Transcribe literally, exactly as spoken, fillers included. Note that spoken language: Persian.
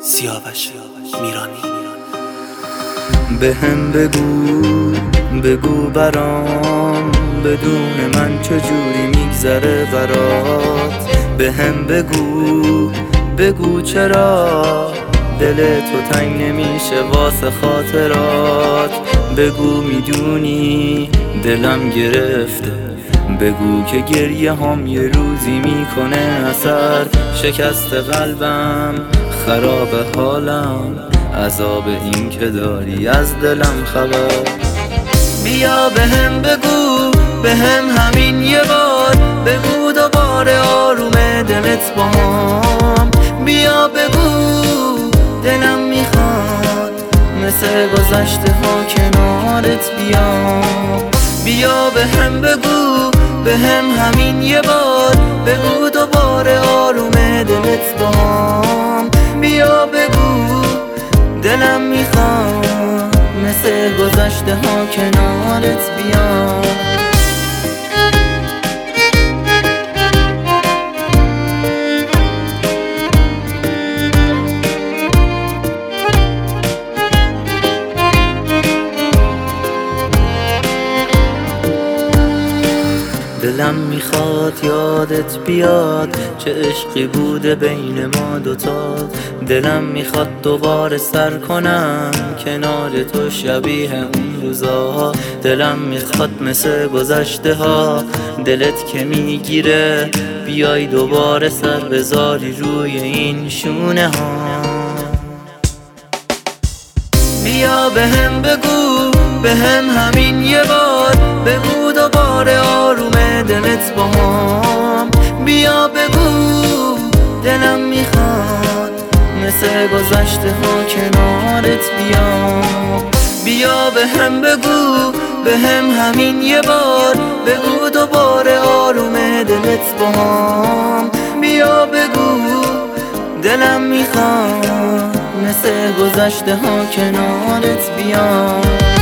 سیاوش میرانی. به هم بگو بگو برام بدون من چجوری میگذره برات. به هم بگو بگو چرا دل تو تنگ نمیشه واسه خاطرات. بگو میدونی دلم گرفته، بگو که گریه هم یه روزی میکنه اثر. شکست قلبم خراب حالم، عذاب این که داری از دلم خبر. بیا به هم بگو به هم همین یه بار، بگو دوباره آرومه دلت با هم. بیا بگو دلم میخواد مثل گذشته ها کنارت بیام. بیا به هم بگو به هم همین یه بار، بگو دوباره آرومه دلت با هم. بیا بگو دلم میخواد مثل گذشته ها کنارت بیام. دلم میخواد یادت بیاد چه عشقی بوده بین ما دوتا. دلم میخواد دوباره سر کنم کنار تو شبیه اون روزا. دلم میخواد مثل گذشته ها دلت که میگیره بیای دوباره سر بذاری روی این شونه ها. بیا به هم بگو به هم همین یه بار، بگو دوباره آرومه دلت با هم. بیا بگو دلم میخواد مثل گذشته ها کنارت بیام. بیا به هم بگو به هم همین یه بار، بگو دوباره آرومه دلت با هم. بیا بگو دلم میخواد مثل گذشته ها کنارت بیام.